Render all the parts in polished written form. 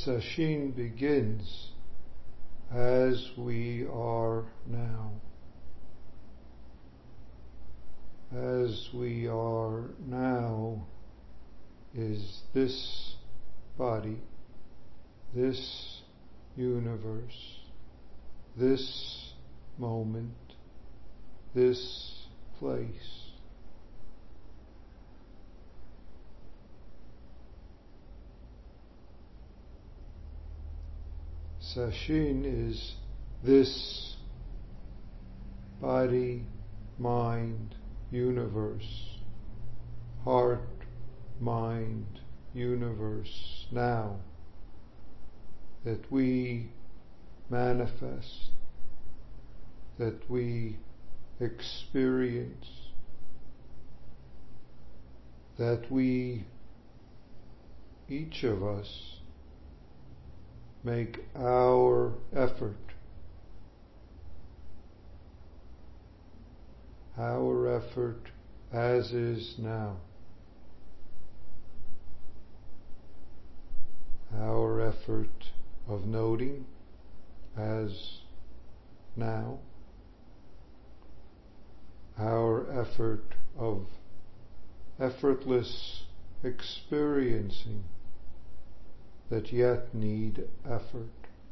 sesshin begins as we are now. As we are now is this body, this universe, this moment, this place. Sesshin is this body, mind, universe, heart, mind, universe now that we manifest, that we experience, that we, each of us, make our effort as is now. Our effort of noting as now. Our effort of effortless experiencing that yet need effort.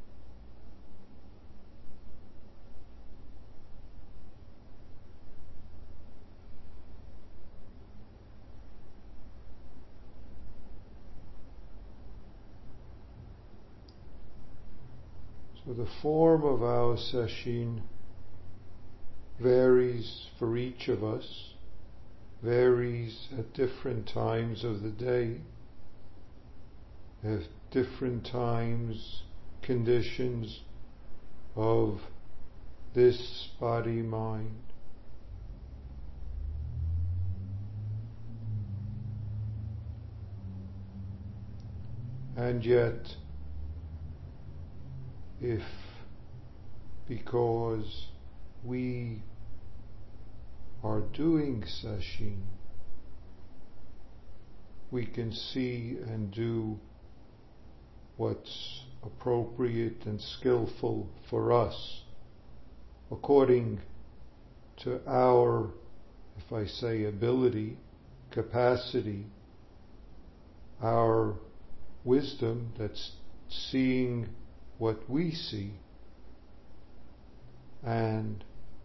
So the form of our sesshin varies for each of us, varies at different times of the day, at different times, conditions of this body-mind. And yet, if because we are doing sesshin, we can see and do what's appropriate and skillful for us, according to our, if I say ability, capacity, our wisdom that's seeing what we see, and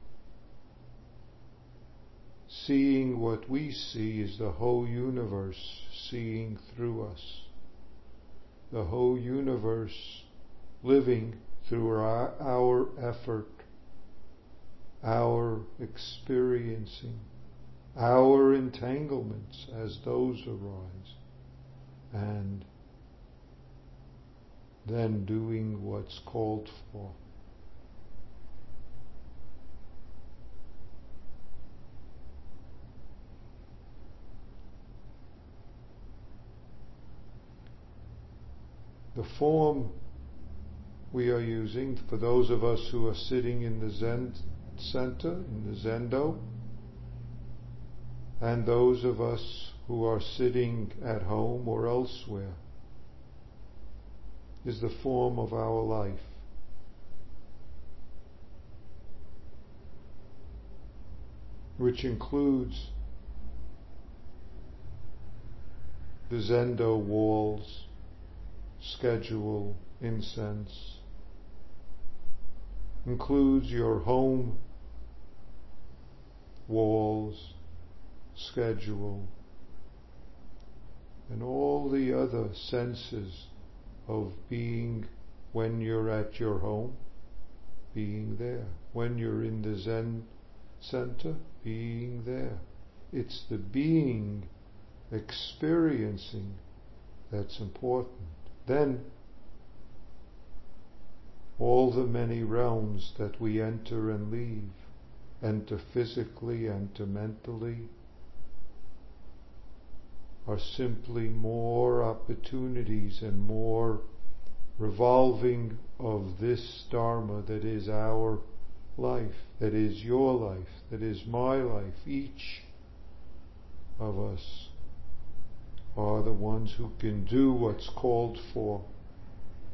seeing what we see is the whole universe seeing through us. The whole universe living through our effort, our experiencing, our entanglements as those arise, and then doing what's called for. The form we are using, for those of us who are sitting in the Zen center, in the Zendo, and those of us who are sitting at home or elsewhere, is the form of our life. Which includes the Zendo walls, schedule, incense, includes your home walls, schedule, and all the other senses of being when you're at your home, being there. When you're in the Zen center, being there. It's the being, experiencing, that's important. Then, all the many realms that we enter and leave, enter physically, enter mentally, are simply more opportunities and more revolving of this Dharma that is our life, that is your life, that is my life. Each of us are the ones who can do what's called for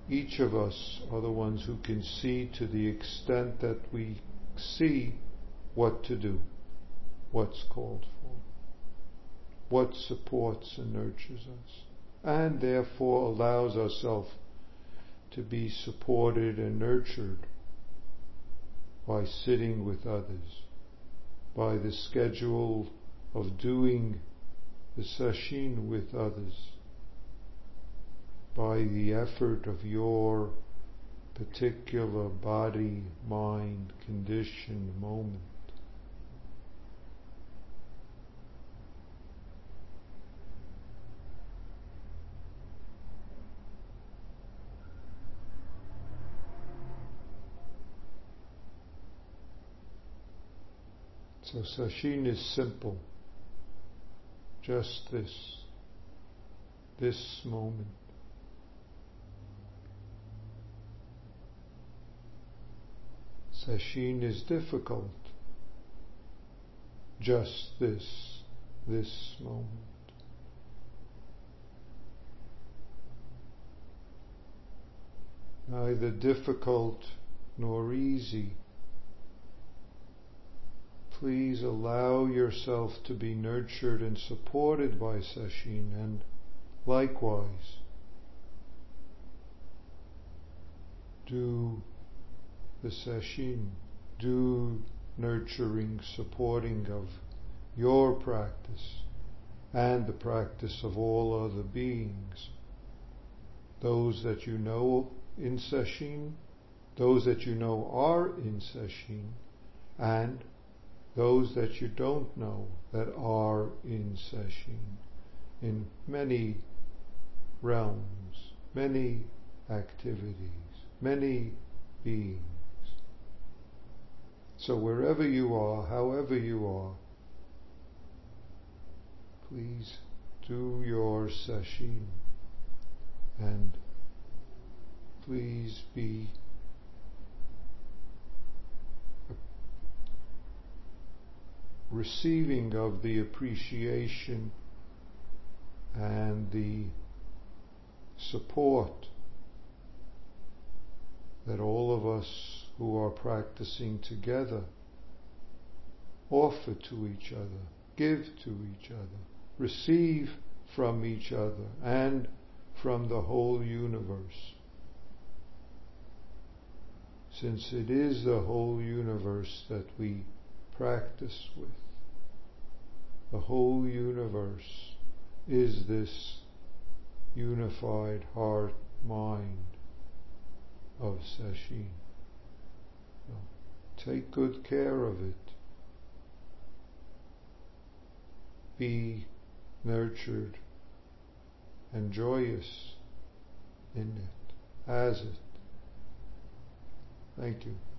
each of us are the ones who can see, to the extent that we see, what to do, what's called for, what supports and nurtures us, and therefore allows ourselves to be supported and nurtured by sitting with others, by the schedule of doing the sesshin with others, by the effort of your particular body, mind, condition, moment. So sesshin is simple, just this moment. Sesshin is difficult, just this moment. Neither difficult nor easy. Please allow yourself to be nurtured and supported by sesshin, and likewise, do the sesshin, do nurturing, supporting of your practice and the practice of all other beings, those that you know in sesshin, those that you know are in sesshin, and those that you don't know that are in sesshin, in many realms, many activities, many beings. So wherever you are, however you are, please do your sesshin, and please be receiving of the appreciation and the support that all of us who are practicing together offer to each other, give to each other, receive from each other and from the whole universe. Since it is the whole universe that we practice with, the whole universe is this unified heart, mind of sesshin. So take good care of it. Be nurtured and joyous in it, as it. Thank you.